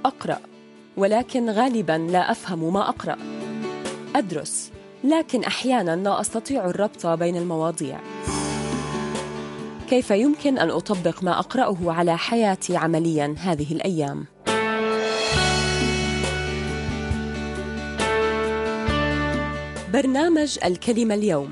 أقرأ، ولكن غالباً لا أفهم ما أقرأ. أدرس، لكن أحياناً لا أستطيع الربط بين المواضيع. كيف يمكن أن أطبق ما أقرأه على حياتي عملياً هذه الأيام؟ برنامج الكلمة اليوم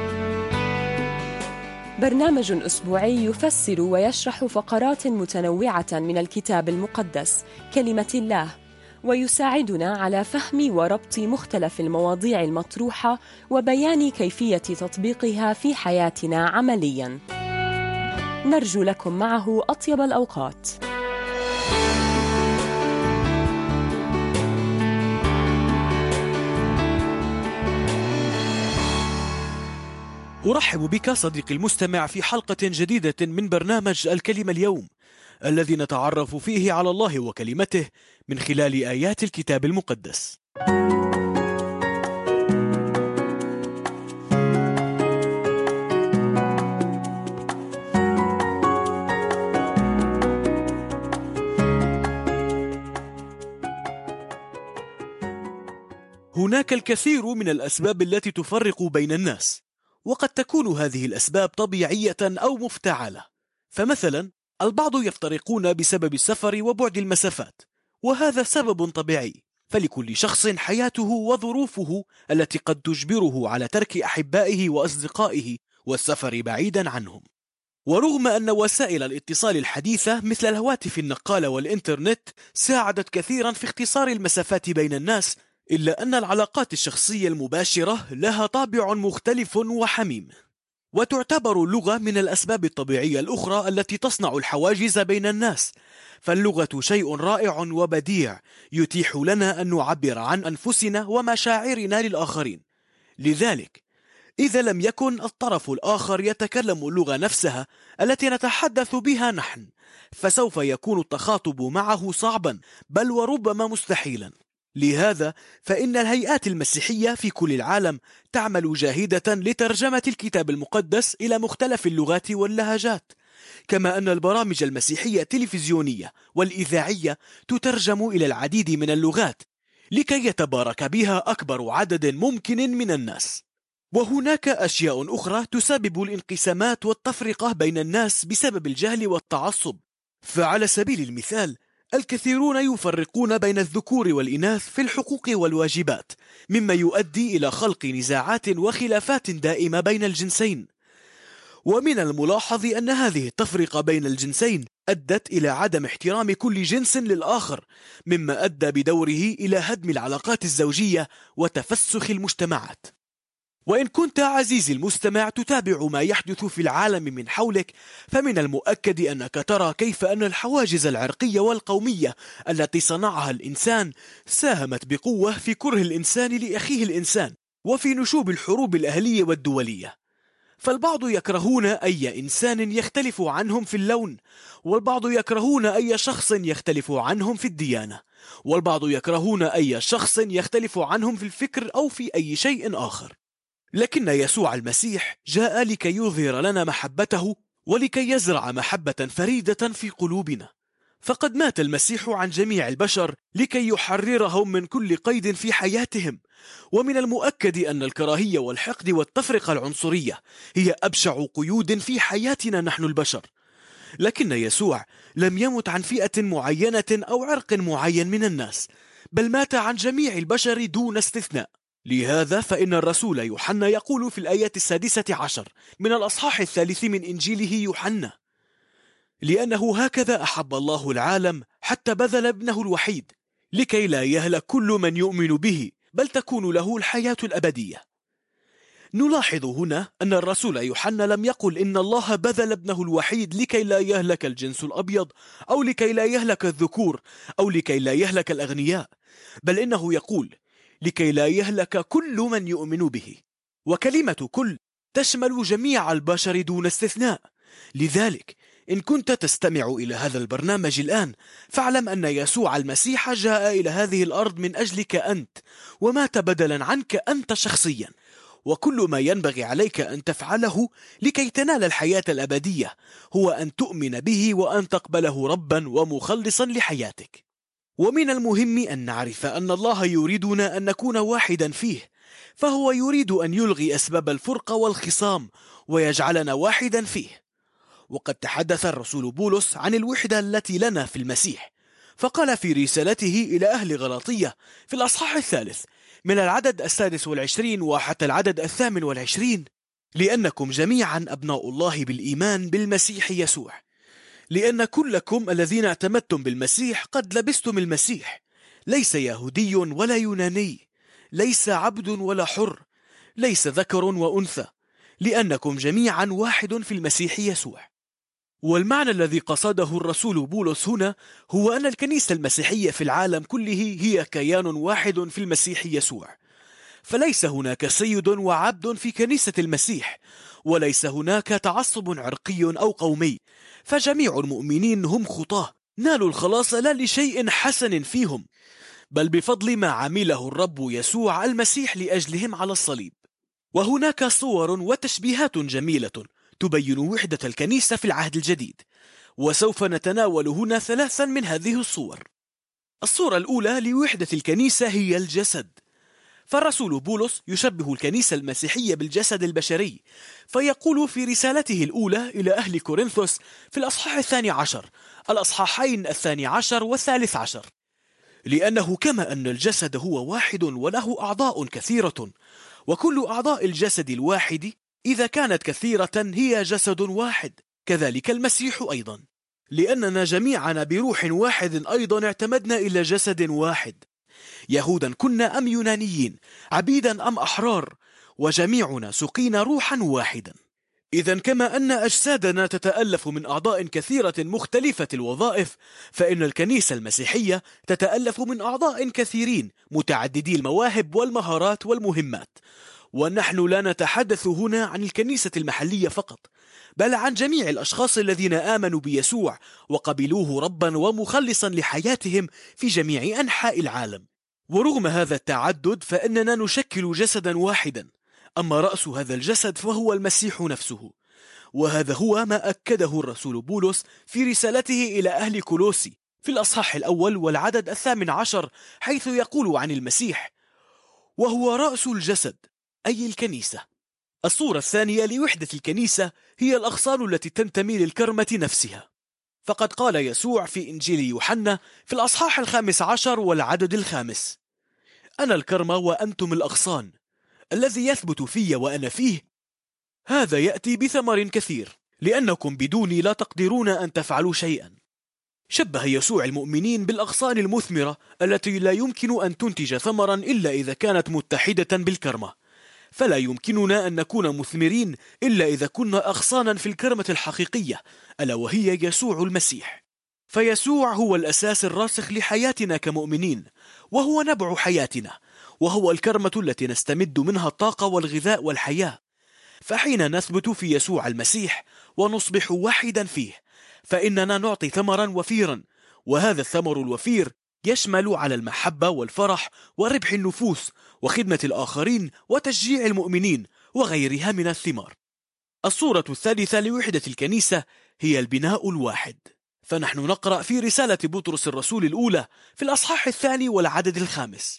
برنامج أسبوعي يفسر ويشرح فقرات متنوعة من الكتاب المقدس كلمة الله، ويساعدنا على فهم وربط مختلف المواضيع المطروحة وبيان كيفية تطبيقها في حياتنا عملياً. نرجو لكم معه أطيب الأوقات. أرحب بك صديقي المستمع في حلقة جديدة من برنامج الكلمة اليوم، الذي نتعرف فيه على الله وكلمته من خلال آيات الكتاب المقدس. هناك الكثير من الأسباب التي تفرق بين الناس، وقد تكون هذه الأسباب طبيعية أو مفتعلة. فمثلا البعض يفترقون بسبب السفر وبعد المسافات، وهذا سبب طبيعي، فلكل شخص حياته وظروفه التي قد تجبره على ترك أحبائه وأصدقائه والسفر بعيدا عنهم. ورغم أن وسائل الاتصال الحديثة مثل الهواتف النقالة والإنترنت ساعدت كثيرا في اختصار المسافات بين الناس، إلا أن العلاقات الشخصية المباشرة لها طابع مختلف وحميم. وتعتبر اللغة من الأسباب الطبيعية الأخرى التي تصنع الحواجز بين الناس، فاللغة شيء رائع وبديع يتيح لنا أن نعبر عن أنفسنا ومشاعرنا للآخرين. لذلك إذا لم يكن الطرف الآخر يتكلم اللغة نفسها التي نتحدث بها نحن، فسوف يكون التخاطب معه صعبا، بل وربما مستحيلا. لهذا فإن الهيئات المسيحية في كل العالم تعمل جاهدة لترجمة الكتاب المقدس إلى مختلف اللغات واللهجات، كما أن البرامج المسيحية التلفزيونية والإذاعية تترجم إلى العديد من اللغات لكي يتبارك بها أكبر عدد ممكن من الناس. وهناك أشياء أخرى تسبب الانقسامات والتفرقة بين الناس بسبب الجهل والتعصب. فعلى سبيل المثال الكثيرون يفرقون بين الذكور والإناث في الحقوق والواجبات، مما يؤدي إلى خلق نزاعات وخلافات دائمة بين الجنسين. ومن الملاحظ أن هذه التفرقة بين الجنسين أدت إلى عدم احترام كل جنس للآخر، مما أدى بدوره إلى هدم العلاقات الزوجية وتفسخ المجتمعات. وإن كنت عزيزي المستمع تتابع ما يحدث في العالم من حولك، فمن المؤكد أنك ترى كيف أن الحواجز العرقية والقومية التي صنعها الإنسان ساهمت بقوة في كره الإنسان لأخيه الإنسان، وفي نشوب الحروب الأهلية والدولية. فالبعض يكرهون أي إنسان يختلف عنهم في اللون، والبعض يكرهون أي شخص يختلف عنهم في الديانة، والبعض يكرهون أي شخص يختلف عنهم في الفكر أو في أي شيء آخر. لكن يسوع المسيح جاء لكي يظهر لنا محبته ولكي يزرع محبة فريدة في قلوبنا. فقد مات المسيح عن جميع البشر لكي يحررهم من كل قيد في حياتهم. ومن المؤكد أن الكراهية والحقد والتفرقة العنصرية هي أبشع قيود في حياتنا نحن البشر. لكن يسوع لم يمت عن فئة معينة أو عرق معين من الناس، بل مات عن جميع البشر دون استثناء. لهذا فإن الرسول يوحنا يقول في الآية 16 من الأصحاح 3 من إنجيله يوحنا: لأنه هكذا أحب الله العالم حتى بذل ابنه الوحيد لكي لا يهلك كل من يؤمن به، بل تكون له الحياة الأبدية. نلاحظ هنا أن الرسول يوحنا لم يقل إن الله بذل ابنه الوحيد لكي لا يهلك الجنس الأبيض، أو لكي لا يهلك الذكور، أو لكي لا يهلك الأغنياء، بل إنه يقول لكي لا يهلك كل من يؤمن به. وكلمة كل تشمل جميع البشر دون استثناء. لذلك إن كنت تستمع إلى هذا البرنامج الآن، فاعلم أن يسوع المسيح جاء إلى هذه الأرض من أجلك أنت، ومات بدلا عنك أنت شخصيا. وكل ما ينبغي عليك أن تفعله لكي تنال الحياة الأبدية هو أن تؤمن به وأن تقبله ربا ومخلصا لحياتك. ومن المهم أن نعرف أن الله يريدنا أن نكون واحدا فيه، فهو يريد أن يلغي أسباب الفرقة والخصام ويجعلنا واحدا فيه. وقد تحدث الرسول بولس عن الوحدة التي لنا في المسيح، فقال في رسالته إلى أهل غلاطية في الأصحاح 3 من العدد 26 وحتى العدد 28: لأنكم جميعا أبناء الله بالإيمان بالمسيح يسوع، لأن كلكم الذين اعتمدتم بالمسيح قد لبستم المسيح، ليس يهودي ولا يوناني، ليس عبد ولا حر، ليس ذكر وأنثى، لأنكم جميعا واحد في المسيح يسوع. والمعنى الذي قصده الرسول بولس هنا هو أن الكنيسة المسيحية في العالم كله هي كيان واحد في المسيح يسوع، فليس هناك سيد وعبد في كنيسة المسيح، وليس هناك تعصب عرقي أو قومي، فجميع المؤمنين هم خطاة نالوا الخلاص لا لشيء حسن فيهم، بل بفضل ما عمله الرب يسوع المسيح لأجلهم على الصليب. وهناك صور وتشبيهات جميلة تبين وحدة الكنيسة في العهد الجديد، وسوف نتناول هنا 3 من هذه الصور. الصورة الأولى لوحدة الكنيسة هي الجسد، فالرسول بولس يشبه الكنيسة المسيحية بالجسد البشري، فيقول في رسالته الأولى إلى أهل كورنثوس في الأصحاح 12 الأصحاحين 12 و13: لأنه كما أن الجسد هو واحد وله أعضاء كثيرة، وكل أعضاء الجسد الواحد إذا كانت كثيرة هي جسد واحد، كذلك المسيح أيضا، لأننا جميعنا بروح واحد أيضا اعتمدنا إلى جسد واحد، يهودا كنا أم يونانيين، عبيدا أم أحرار، وجميعنا سقينا روحا واحدا. إذن كما أن أجسادنا تتألف من أعضاء كثيرة مختلفة الوظائف، فإن الكنيسة المسيحية تتألف من أعضاء كثيرين متعددي المواهب والمهارات والمهمات. ونحن لا نتحدث هنا عن الكنيسة المحلية فقط، بل عن جميع الأشخاص الذين آمنوا بيسوع وقبلوه ربا ومخلصا لحياتهم في جميع أنحاء العالم. ورغم هذا التعدد فإننا نشكل جسدا واحدا، أما رأس هذا الجسد فهو المسيح نفسه. وهذا هو ما أكده الرسول بولس في رسالته إلى أهل كولوسي في الأصحاح 1 والعدد 18، حيث يقول عن المسيح: وهو رأس الجسد، أي الكنيسة. الصورة الثانية لوحدة الكنيسة هي الأغصان التي تنتمي للكرمة نفسها، فقد قال يسوع في إنجيل يوحنا في الأصحاح 15 والعدد 5: أنا الكرمة وأنتم الأغصان، الذي يثبت في وأنا فيه هذا يأتي بثمر كثير، لأنكم بدوني لا تقدرون أن تفعلوا شيئا. شبه يسوع المؤمنين بالأغصان المثمرة التي لا يمكن أن تنتج ثمرا إلا إذا كانت متحدة بالكرمة، فلا يمكننا أن نكون مثمرين إلا إذا كنا أغصانا في الكرمة الحقيقية، ألا وهي يسوع المسيح. فيسوع هو الأساس الراسخ لحياتنا كمؤمنين، وهو نبع حياتنا، وهو الكرمة التي نستمد منها الطاقة والغذاء والحياة. فحين نثبت في يسوع المسيح ونصبح واحدا فيه، فإننا نعطي ثمرا وفيرا، وهذا الثمر الوفير يشمل على المحبة والفرح وربح النفوس وخدمة الآخرين وتشجيع المؤمنين وغيرها من الثمار. الصورة الثالثة لوحدة الكنيسة هي البناء الواحد، فنحن نقرأ في رسالة بطرس الرسول الأولى في الأصحاح 2 والعدد 5: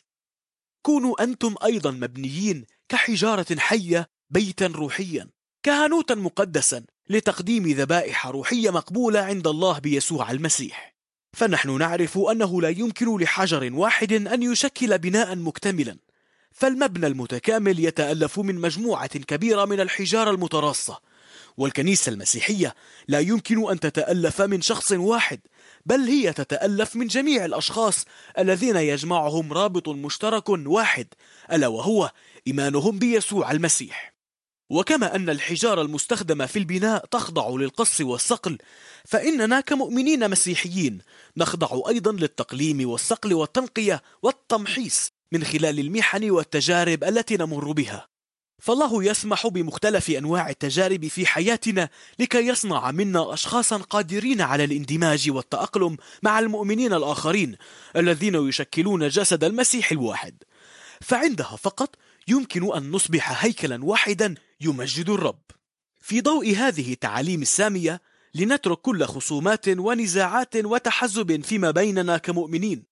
كونوا أنتم أيضا مبنيين كحجارة حية بيتا روحيا، كهنوتا مقدسا لتقديم ذبائح روحية مقبولة عند الله بيسوع المسيح. فنحن نعرف أنه لا يمكن لحجر واحد أن يشكل بناء مكتملا، فالمبنى المتكامل يتألف من مجموعة كبيرة من الحجارة المتراصة، والكنيسة المسيحية لا يمكن أن تتألف من شخص واحد، بل هي تتألف من جميع الأشخاص الذين يجمعهم رابط مشترك واحد، ألا وهو إيمانهم بيسوع المسيح. وكما أن الحجارة المستخدمة في البناء تخضع للقص والصقل، فإننا كمؤمنين مسيحيين نخضع أيضا للتقليم والصقل والتنقية والتمحيص من خلال المحن والتجارب التي نمر بها. فالله يسمح بمختلف أنواع التجارب في حياتنا لكي يصنع منا أشخاصا قادرين على الاندماج والتأقلم مع المؤمنين الآخرين الذين يشكلون جسد المسيح الواحد. فعندها فقط يمكن أن نصبح هيكلا واحدا يمجد الرب. في ضوء هذه التعاليم السامية لنترك كل خصومات ونزاعات وتحزب فيما بيننا كمؤمنين،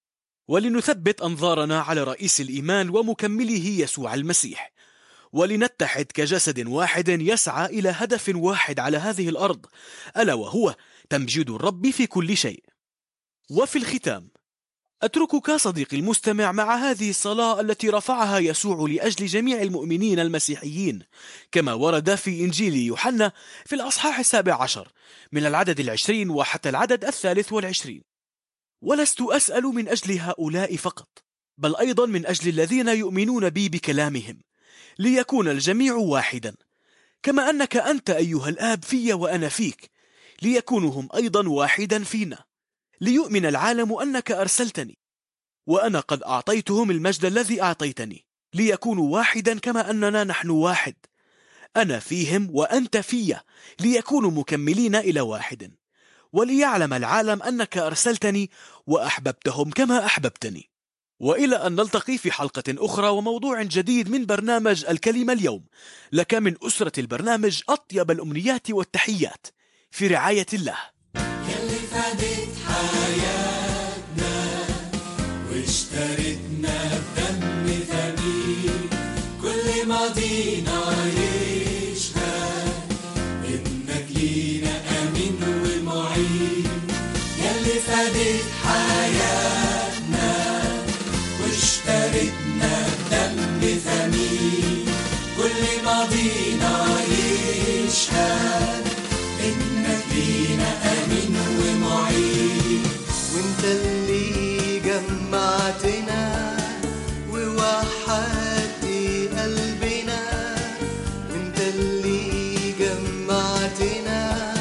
ولنثبت أنظارنا على رئيس الإيمان ومكمله يسوع المسيح، ولنتحد كجسد واحد يسعى إلى هدف واحد على هذه الأرض، ألا وهو تمجيد الرب في كل شيء. وفي الختام أتركك صديقي المستمع مع هذه الصلاة التي رفعها يسوع لأجل جميع المؤمنين المسيحيين، كما ورد في إنجيل يوحنا في الأصحاح 17 من العدد 20 وحتى العدد 23. ولست أسأل من أجل هؤلاء فقط، بل أيضا من أجل الذين يؤمنون بي بكلامهم، ليكون الجميع واحدا، كما أنك أنت أيها الآب في وأنا فيك، ليكونوا هم أيضا واحدا فينا، ليؤمن العالم أنك أرسلتني، وأنا قد أعطيتهم المجد الذي أعطيتني، ليكونوا واحدا كما أننا نحن واحد، أنا فيهم وأنت في، ليكونوا مكملين إلى واحد، وليعلم العالم أنك أرسلتني وأحببتهم كما أحببتني. وإلى أن نلتقي في حلقة أخرى وموضوع جديد من برنامج الكلمة اليوم، لك من أسرة البرنامج أطيب الأمنيات والتحيات، في رعاية الله. يلي فادت حياتنا واشترتنا بدم ثمين، كل ماضينا يشهد إنك لينا أمين ومعين. يلي فادت حياتنا واشترتنا بدم ثمين، كل ماضينا يشهد إنك لينا أمين ومعين. وانت اللي جمعتنا ووحدت قلبنا، وانت اللي جمعتنا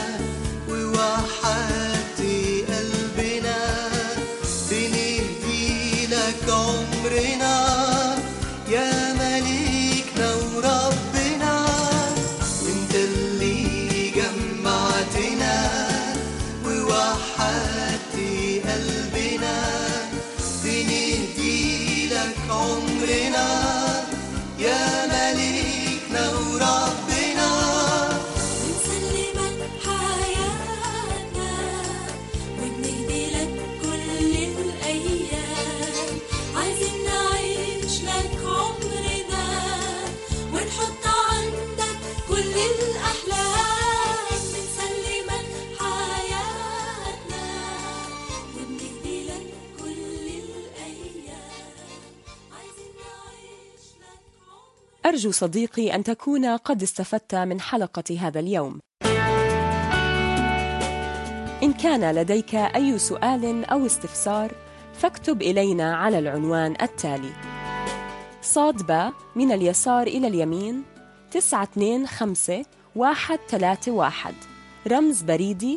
ووحدت قلبنا، بنهدي لك عمرنا يا مليكنا وربنا. وانت اللي جمعتنا ووحدت قلبنا، بنهدي لك عمرنا يا مليكنا وربنا. بنسلمك حياتنا وبنهدي لك كل الأيام، عايزين نعيش لك عمرنا ونحط عندك كل الأحلام. بنسلمك حياتنا وبنهدي لك كل الأيام، عايزين نعيش لك عمرنا. أرجو صديقي أن تكون قد استفدت من حلقة هذا اليوم. إن كان لديك أي سؤال أو استفسار فاكتب إلينا على العنوان التالي: ص/ب من اليسار إلى اليمين 925131، رمز بريدي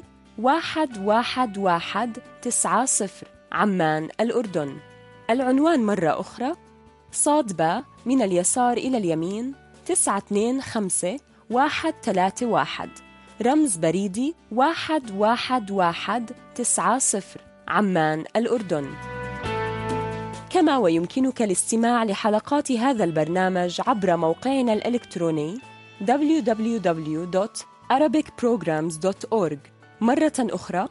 11190، عمان الأردن. العنوان مرة أخرى: ص/ب من اليسار إلى اليمين 925131، رمز بريدي 11190، عمان الأردن. كما ويمكنك الاستماع لحلقات هذا البرنامج عبر موقعنا الإلكتروني www.arabicprograms.org. مرة أخرى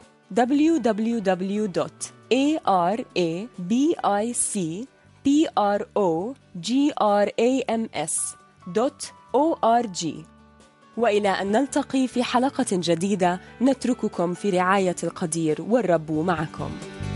www.arabicprograms.org. وإلى أن نلتقي في حلقة جديدة، نترككم في رعاية القدير، والرب معكم.